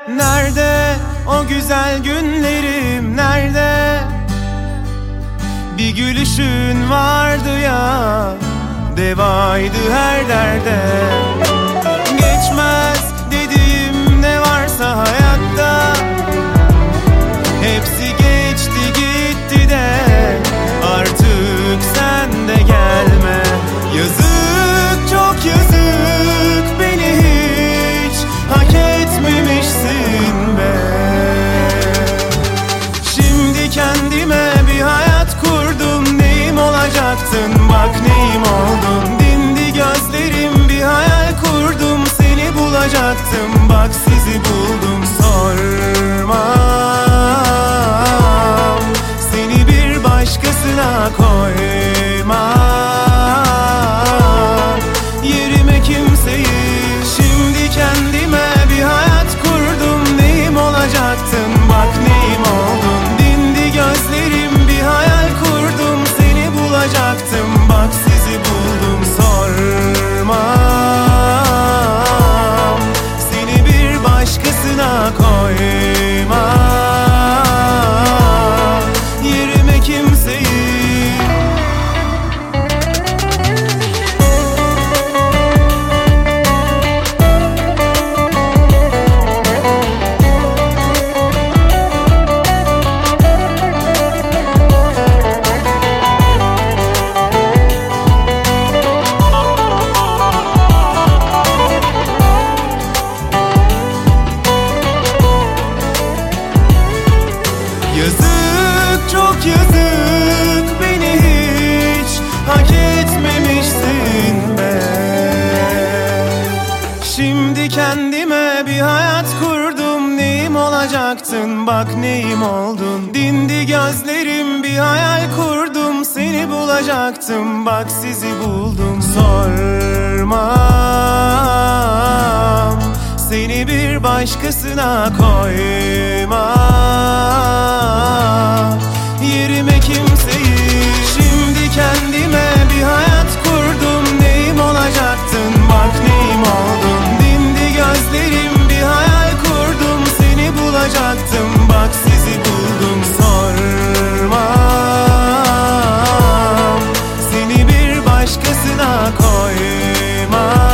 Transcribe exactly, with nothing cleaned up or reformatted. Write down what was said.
Nerede o güzel günlerim, nerede? Bir gülüşün vardı ya, devaydı her derde. Geçmez dediğim ne varsa hayatta, hepsi geçti gitti de artık sen de gelme. Yazık, çok yazık, beni hiç hak etmemişsin be. Şimdi kendime bir hayat kurdum, neyim olacaktın bak neyim oldun. Dindi gözlerim, bir hayal kurdum, seni bulacaktım bak sizi buldum. Sormam, seni bir başkasına koymam, yerime kimseyi. Şimdi kendime bir hayat kurdum, neyim olacaktın bak neyim oldun. Dindi gözlerim, bir hayal kurdum, seni bulacaktım bak sizi buldum. Sormam, seni bir başkasına koymam, yerime kimseyi. Yazık, çok yazık, beni hiç hak etmemişsin be. Şimdi kendime bir hayat kurdum, neyim olacaktın bak neyim oldun. Dindi gözlerim, bir hayal kurdum, seni bulacaktım bak sizi buldum. Sormam, seni bir başkasına koymam, yerime kimseyi. Şimdi kendime bir hayat kurdum, neyim olacaktın bak neyim oldun. Dindi gözlerim, bir hayal kurdum, seni bulacaktım bak sizi buldum. Sormam, seni bir başkasına koymam,